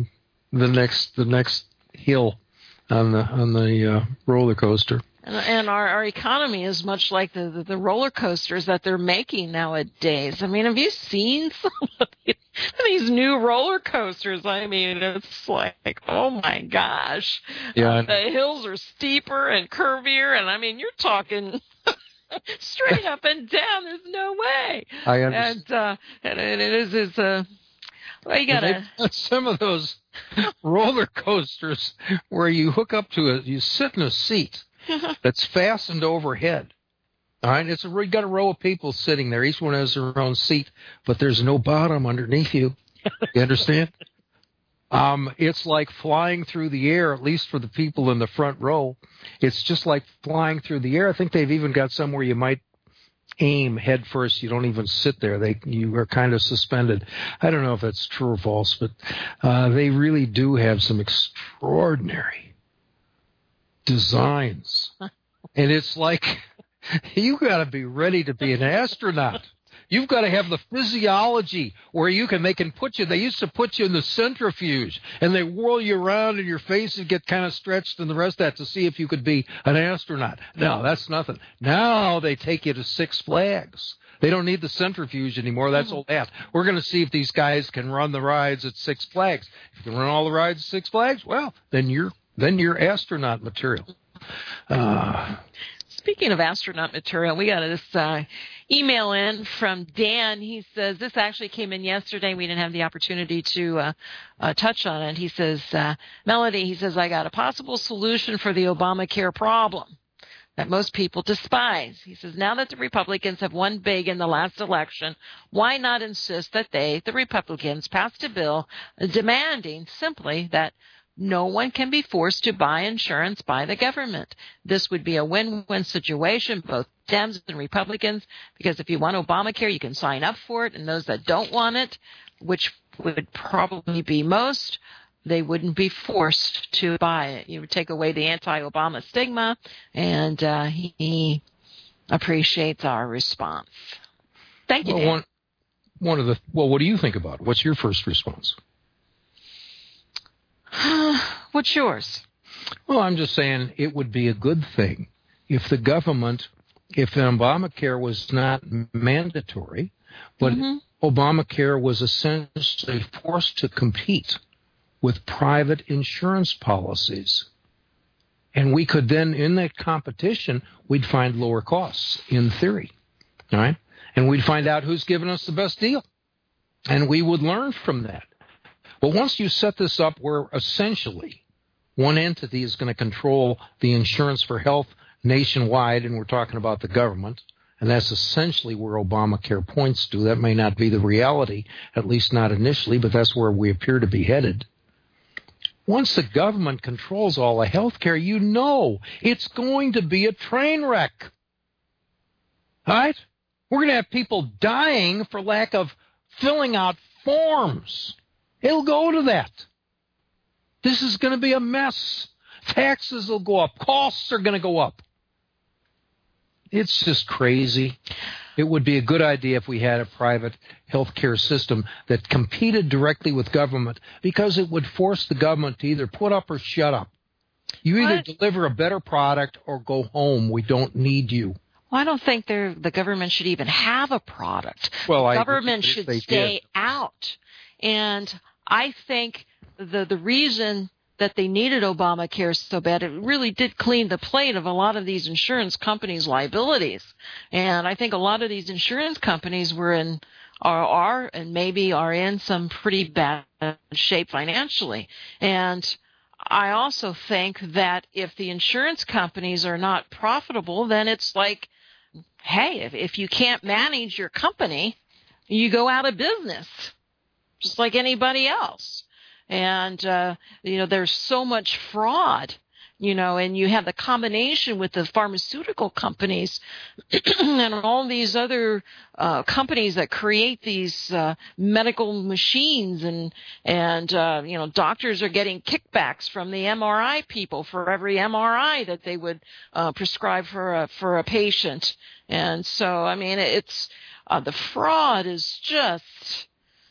the next the next hill on the on the uh, roller coaster." And, and our, our economy is much like the, the, the roller coasters that they're making nowadays. I mean, have you seen some of these, these new roller coasters? I mean, it's like, oh my gosh. Yeah. Uh, the hills are steeper and curvier, and I mean, you're talking straight up and down. There's no way. I understand. And, uh, and it is, it's, uh, well, you gotta. Some of those roller coasters where you hook up to it, you sit in a seat that's fastened overhead. All right, it's a, you got a row of people sitting there. Each one has their own seat, but there's no bottom underneath you. You understand? Um, it's like flying through the air, at least for the people in the front row. It's just like flying through the air. I think they've even got somewhere you might aim head first. You don't even sit there. They you are kind of suspended. I don't know if that's true or false, but uh, they really do have some extraordinary designs. And it's like you got to be ready to be an astronaut. You've got to have the physiology where you can, they can put you, they used to put you in the centrifuge and they whirl you around and your face would get kind of stretched and the rest of that to see if you could be an astronaut. No, that's nothing. Now they take you to Six Flags. They don't need the centrifuge anymore. That's old hat. We're going to see if these guys can run the rides at Six Flags. If you can run all the rides at Six Flags, well, then you're, then you're astronaut material. Uh, Speaking of astronaut material, we got this uh, email in from Dan. He says, this actually came in yesterday. We didn't have the opportunity to uh, uh, touch on it. He says, uh, Melody, he says, I got a possible solution for the Obamacare problem that most people despise. He says, now that the Republicans have won big in the last election, why not insist that they, the Republicans, passed a bill demanding simply that no one can be forced to buy insurance by the government. This would be a win-win situation, both Dems and Republicans, because if you want Obamacare, you can sign up for it, and those that don't want it, which would probably be most, they wouldn't be forced to buy it. You would take away the anti-Obama stigma, and uh, he, he appreciates our response. Thank you, well, Dan. one, one of the, well, what do you think about it? What's your first response? What's yours? Well, I'm just saying it would be a good thing if the government, if Obamacare was not mandatory, but mm-hmm. Obamacare was essentially forced to compete with private insurance policies. And we could then, in that competition, we'd find lower costs, in theory. All right? And we'd find out who's giving us the best deal. And we would learn from that. But once you set this up where essentially one entity is going to control the insurance for health nationwide, and we're talking about the government, and that's essentially where Obamacare points to. That may not be the reality, at least not initially, but that's where we appear to be headed. Once the government controls all the health care, you know it's going to be a train wreck. All right? We're going to have people dying for lack of filling out forms. It'll go to that. This is going to be a mess. Taxes will go up. Costs are going to go up. It's just crazy. It would be a good idea if we had a private health care system that competed directly with government, because it would force the government to either put up or shut up. You either what? deliver a better product or go home. We don't need you. Well, I don't think the government should even have a product. Well, the I government should stay did. out. And I think the the reason that they needed Obamacare so bad, it really did clean the plate of a lot of these insurance companies' liabilities. And I think a lot of these insurance companies were in, are, are and maybe are in some pretty bad shape financially. And I also think that if the insurance companies are not profitable, then it's like, hey, if, if you can't manage your company, you go out of business, just like anybody else. And, uh, you know, there's so much fraud, you know, and you have the combination with the pharmaceutical companies and all these other uh, companies that create these uh, medical machines, and, and uh, you know, doctors are getting kickbacks from the M R I people for every M R I that they would uh, prescribe for a, for a patient. And so, I mean, it's uh, the fraud is just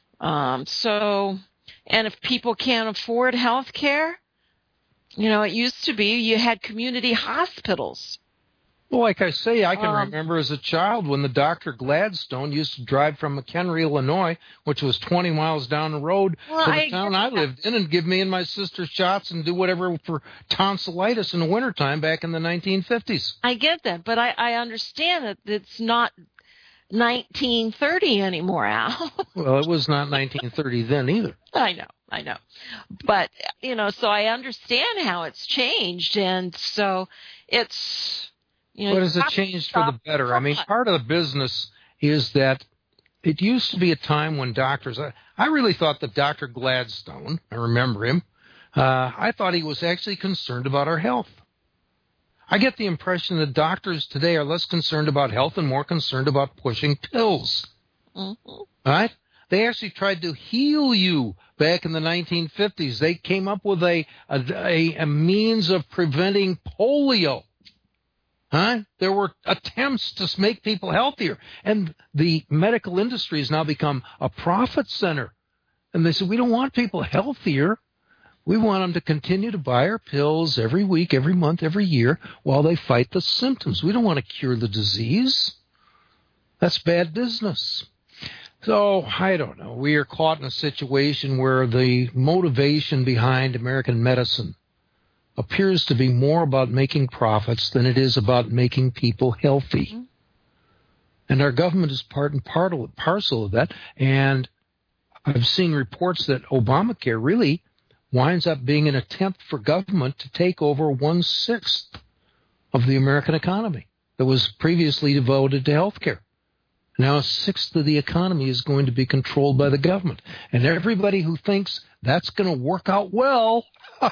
um, so... And if people can't afford health care, you know, it used to be you had community hospitals. Well, like I say, I can um, remember as a child when the Doctor Gladstone used to drive from McHenry, Illinois, which was twenty miles down the road well, to the I, town I lived in, and give me and my sister shots and do whatever for tonsillitis in the wintertime back in the nineteen fifties. I get that, but I, I understand that it's not nineteen thirty anymore, Al. Well, it was not nineteen thirty then either. I know, I know. But, you know, so I understand how it's changed, and so it's, you know. But has it changed for the better? I mean, part of the business is that it used to be a time when doctors, I, I really thought that Doctor Gladstone, I remember him, uh, I thought he was actually concerned about our health. I get the impression that doctors today are less concerned about health and more concerned about pushing pills. Mm-hmm. All right? They actually tried to heal you back in the nineteen fifties. They came up with a, a, a means of preventing polio. Huh? There were attempts to make people healthier. And the medical industry has now become a profit center. And they said, we don't want people healthier. We want them to continue to buy our pills every week, every month, every year while they fight the symptoms. We don't want to cure the disease. That's bad business. So, I don't know. We are caught in a situation where the motivation behind American medicine appears to be more about making profits than it is about making people healthy. Mm-hmm. And our government is part and part of, parcel of that. And I've seen reports that Obamacare really winds up being an attempt for government to take over one-sixth of the American economy that was previously devoted to health care. Now a sixth of the economy is going to be controlled by the government. And everybody who thinks that's going to work out well,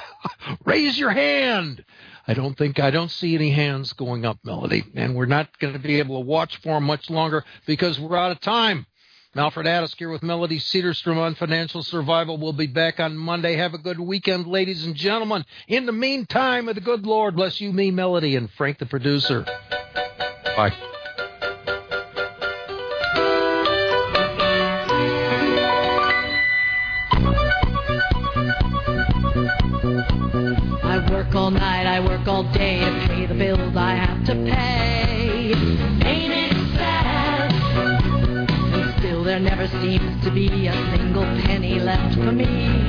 raise your hand. I don't think, I don't see any hands going up, Melody. And we're not going to be able to watch for them much longer because we're out of time. Alfred Addis here with Melody Cedarstrom on Financial Survival. We'll be back on Monday. Have a good weekend, ladies and gentlemen. In the meantime, may the good Lord bless you, me, Melody, and Frank the producer. Bye. I work all night, I work all day to pay the bills I have to pay. Ain't it sad? And still there there never seems to be a single penny left for me.